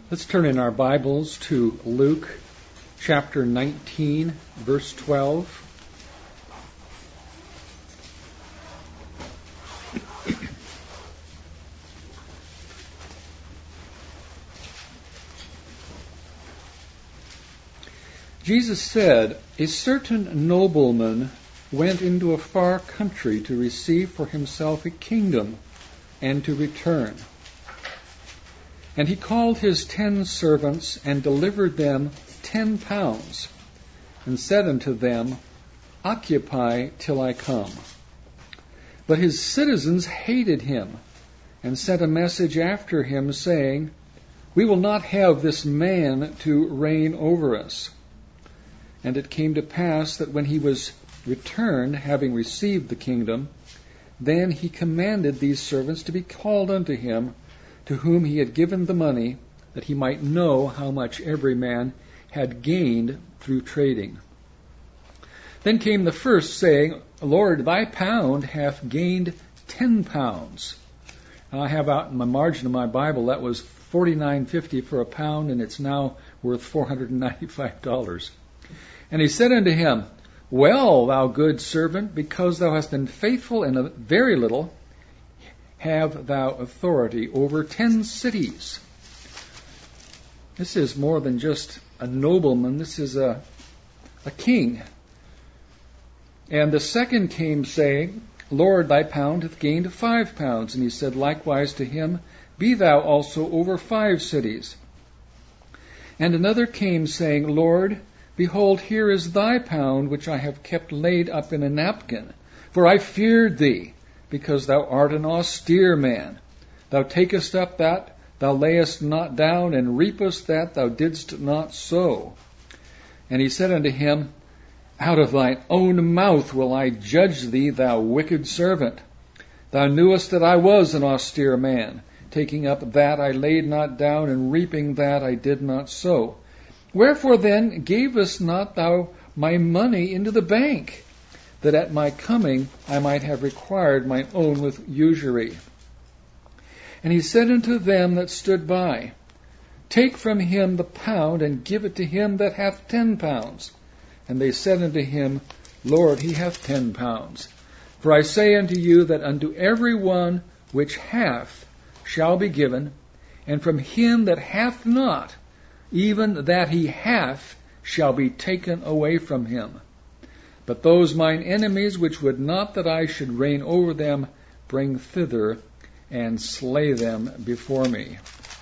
Let's turn in our Bibles to Luke chapter 19, verse 12. Jesus said, "A certain nobleman went into a far country to receive for himself a kingdom and to return. And he called his 10 servants and delivered them 10 pounds and said unto them, Occupy till I come. But his citizens hated him and sent a message after him, saying, We will not have this man to reign over us. And it came to pass that when he was returned, having received the kingdom, then he commanded these servants to be called unto him, to whom he had given the money, that he might know how much every man had gained through trading. Then came the first, saying, Lord, thy pound hath gained 10 pounds. And I have out in my margin of my Bible, that was $49.50 for a pound, and it's now worth $495. And he said unto him, Well, thou good servant, because thou hast been faithful in a very little, have thou authority over 10 cities. This is more than just a nobleman. This is a king. And the second came, saying, Lord, thy pound hath gained 5 pounds. And he said likewise to him, Be thou also over 5 cities. And another came, saying, Lord, behold, here is thy pound, which I have kept laid up in a napkin. For I feared thee, because thou art an austere man. Thou takest up that thou layest not down, and reapest that thou didst not sow. And he said unto him, Out of thine own mouth will I judge thee, thou wicked servant. Thou knewest that I was an austere man, taking up that I laid not down, and reaping that I did not sow. Wherefore then gavest not thou my money into the bank, that at my coming I might have required mine own with usury? And he said unto them that stood by, Take from him the pound, and give it to him that hath 10 pounds. And they said unto him, Lord, he hath 10 pounds. For I say unto you, that unto every one which hath shall be given, and from him that hath not, even that he hath shall be taken away from him. But those mine enemies, which would not that I should reign over them, bring thither and slay them before me.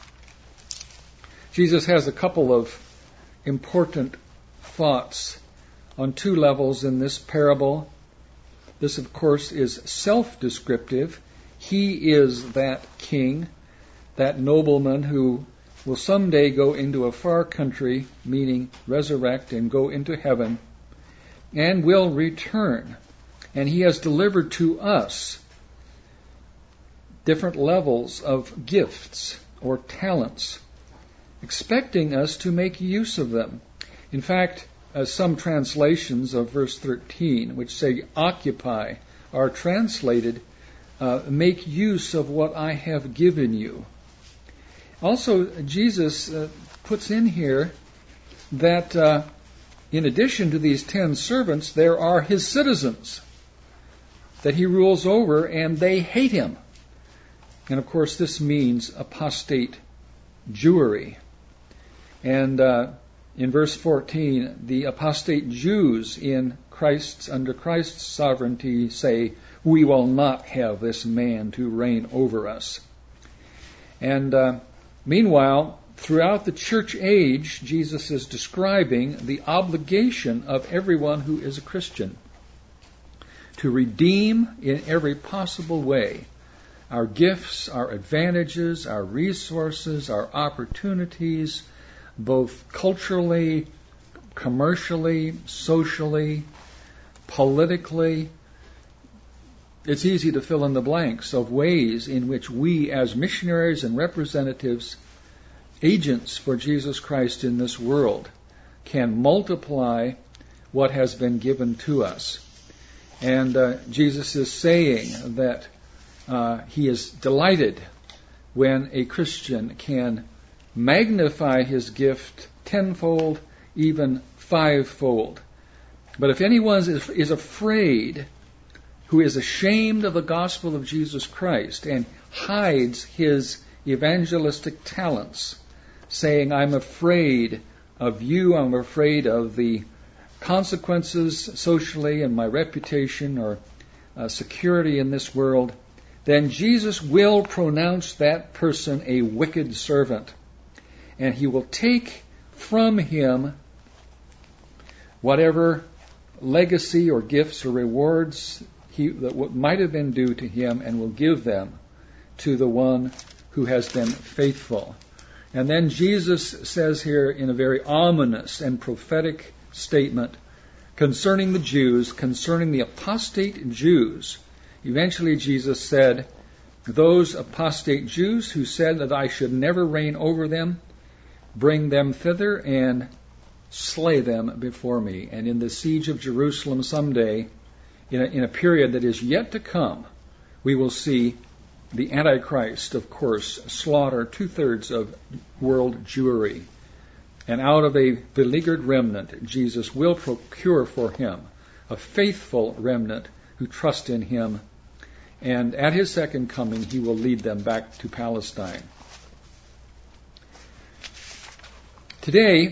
Jesus has a couple of important thoughts on 2 levels in this parable. This, of course, is self-descriptive. He is that king, that nobleman who will someday go into a far country, meaning resurrect and go into heaven, and will return. And he has delivered to us different levels of gifts or talents, expecting us to make use of them. In fact, some translations of verse 13, which say occupy, are translated, make use of what I have given you. Also, Jesus puts in here that in addition to these 10 servants, there are his citizens that he rules over, and they hate him. And of course, this means apostate Jewry. And in verse 14, the apostate Jews under Christ's sovereignty say, We will not have this man to reign over us. And meanwhile, throughout the church age, Jesus is describing the obligation of everyone who is a Christian to redeem in every possible way our gifts, our advantages, our resources, our opportunities, both culturally, commercially, socially, politically. It's easy to fill in the blanks of ways in which we, as missionaries and representatives, agents for Jesus Christ in this world, can multiply what has been given to us. And Jesus is saying that he is delighted when a Christian can magnify his gift tenfold, even fivefold. But if anyone is afraid, who is ashamed of the gospel of Jesus Christ and hides his evangelistic talents, saying, I'm afraid of you, I'm afraid of the consequences socially and my reputation or security in this world, then Jesus will pronounce that person a wicked servant. And he will take from him whatever legacy or gifts or rewards that might have been due to him, and will give them to the one who has been faithful. And then Jesus says here in a very ominous and prophetic statement concerning the Jews, concerning the apostate Jews. Eventually Jesus said, those apostate Jews who said that I should never reign over them, bring them thither and slay them before me. And in the siege of Jerusalem someday, in a period that is yet to come, we will see the Antichrist, of course, slaughter 2/3 of world Jewry. And out of a beleaguered remnant, Jesus will procure for him a faithful remnant who trust in him. And at his second coming, he will lead them back to Palestine. Today,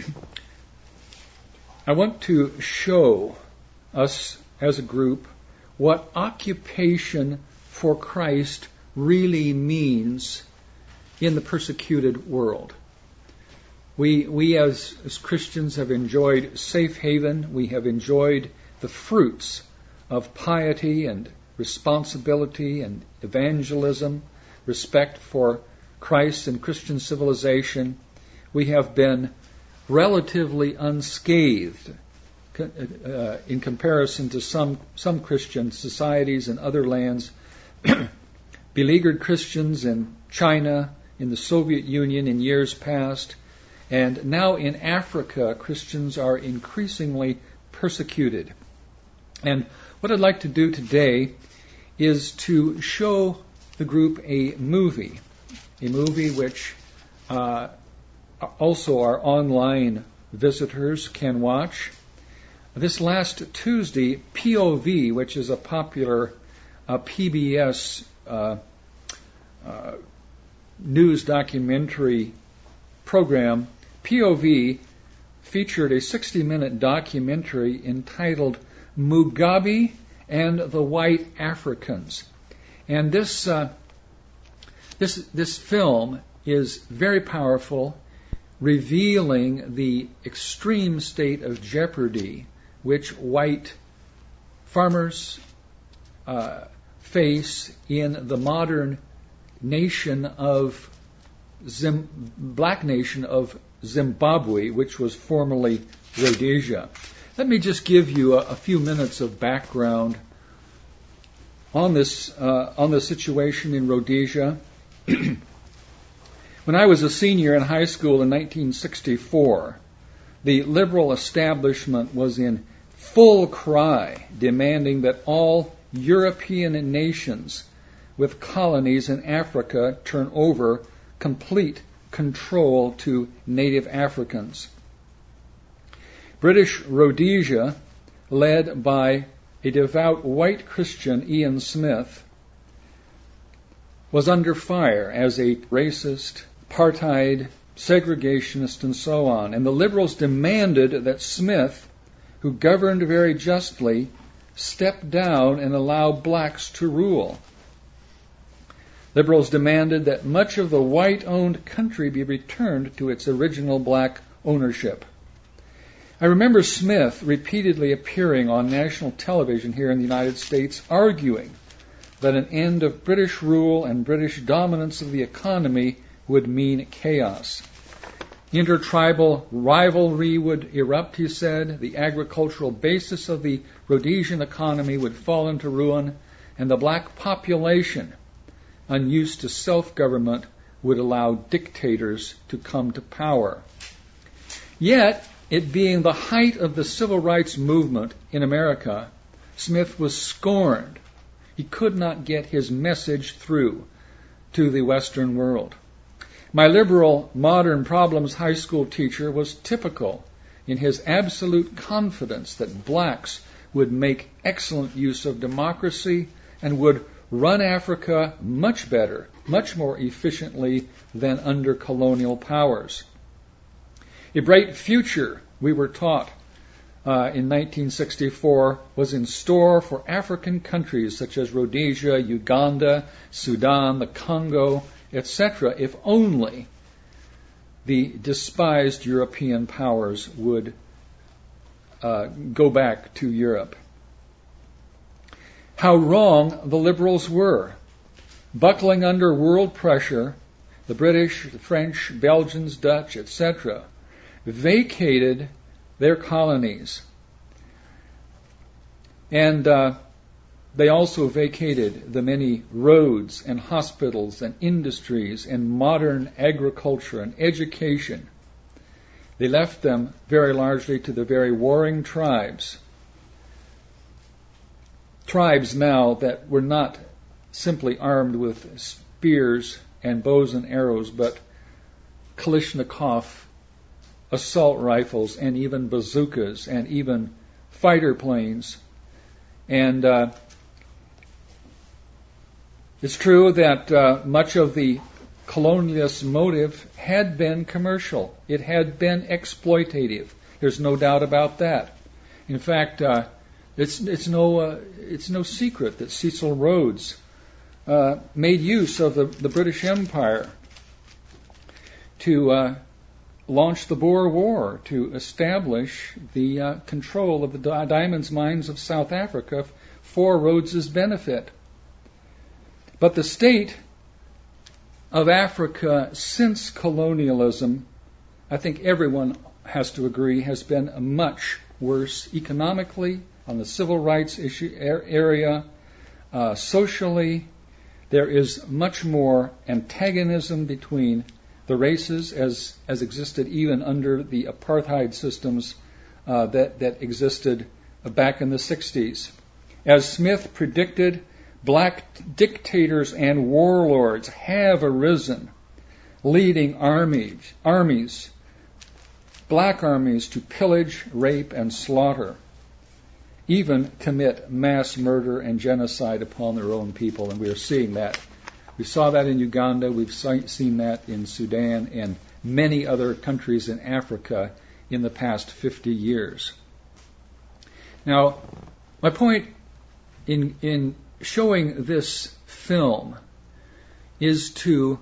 I want to show us as a group what occupation for Christ really means in the persecuted world. We as Christians have enjoyed safe haven. We have enjoyed the fruits of piety and responsibility and evangelism, respect for Christ and Christian civilization. We have been relatively unscathed in comparison to some Christian societies in other lands. Beleaguered Christians in China, in the Soviet Union in years past, and now in Africa, Christians are increasingly persecuted. And what I'd like to do today is to show the group a movie which also our online visitors can watch. This last Tuesday, POV, which is a popular PBS news documentary program, POV featured a 60-minute documentary entitled Mugabe and the White Africans. And this film is very powerful, revealing the extreme state of jeopardy which white farmers face in the modern nation of black nation of Zimbabwe, which was formerly Rhodesia. Let me just give you a few minutes of background on the situation in Rhodesia. When I was a senior in high school in 1964, the liberal establishment was in full cry, demanding that all European nations with colonies in Africa turn over complete control to native Africans. British Rhodesia, led by a devout white Christian, Ian Smith, was under fire as a racist, apartheid, segregationist, and so on. And the liberals demanded that Smith, who governed very justly, step down and allow blacks to rule. Liberals demanded that much of the white-owned country be returned to its original black ownership. I remember Smith repeatedly appearing on national television here in the United States arguing that an end of British rule and British dominance of the economy would mean chaos. Intertribal rivalry would erupt, he said. The agricultural basis of the Rhodesian economy would fall into ruin, and the black population, unused to self-government, would allow dictators to come to power. Yet, it being the height of the civil rights movement in America, Smith was scorned. He could not get his message through to the Western world. My liberal modern problems high school teacher was typical in his absolute confidence that blacks would make excellent use of democracy and would run Africa much better, much more efficiently than under colonial powers. A bright future, we were taught in 1964, was in store for African countries such as Rhodesia, Uganda, Sudan, the Congo, etc., if only the despised European powers would go back to Europe. How wrong the liberals were. Buckling under world pressure, the British, the French, Belgians, Dutch, etc., vacated their colonies. And they also vacated the many roads and hospitals and industries and modern agriculture and education. They left them very largely to the very warring tribes. Tribes now that were not simply armed with spears and bows and arrows, but Kalashnikov assault rifles and even bazookas and even fighter planes. And it's true that much of the colonialist motive had been commercial. It had been exploitative. There's no doubt about that. In fact, it's no secret that Cecil Rhodes made use of the British Empire to launch the Boer War, to establish the control of the diamonds mines of South Africa for Rhodes's benefit. But the state of Africa since colonialism, I think everyone has to agree, has been much worse economically, on the civil rights issue area, socially. There is much more antagonism between the races as existed even under the apartheid systems that existed back in the 60s. As Smith predicted, black dictators and warlords have arisen, leading armies, black armies, to pillage, rape, and slaughter, even commit mass murder and genocide upon their own people, and we are seeing that. We saw that in Uganda, we've seen that in Sudan and many other countries in Africa in the past 50 years. Now, my point in showing this film is to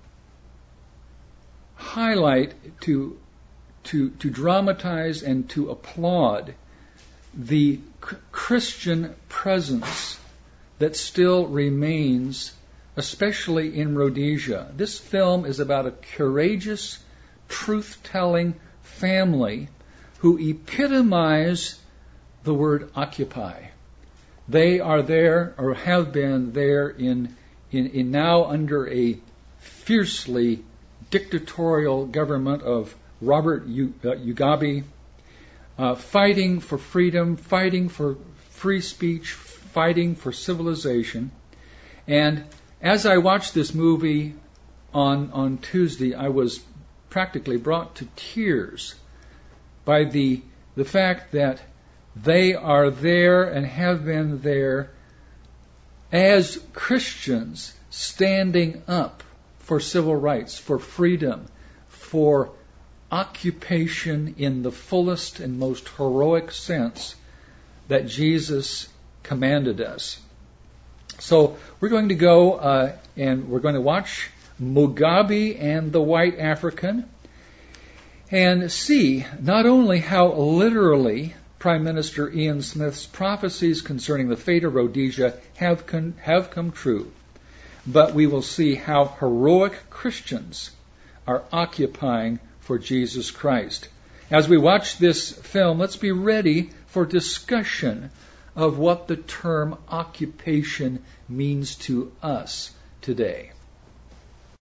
highlight, to dramatize, and to applaud the Christian presence that still remains, especially in Rhodesia. This film is about a courageous, truth-telling family who epitomize the word occupy. They are there, or have been there, in now under a fiercely dictatorial government of Robert Mugabe, fighting for freedom, fighting for free speech, fighting for civilization. And as I watched this movie on Tuesday, I was practically brought to tears by the fact that they are there and have been there as Christians, standing up for civil rights, for freedom, for occupation in the fullest and most heroic sense that Jesus commanded us. So we're going to go and we're going to watch Mugabe and the White African and see not only how literally Prime Minister Ian Smith's prophecies concerning the fate of Rhodesia have come true, but we will see how heroic Christians are occupying for Jesus Christ. As we watch this film, let's be ready for discussion of what the term occupation means to us today.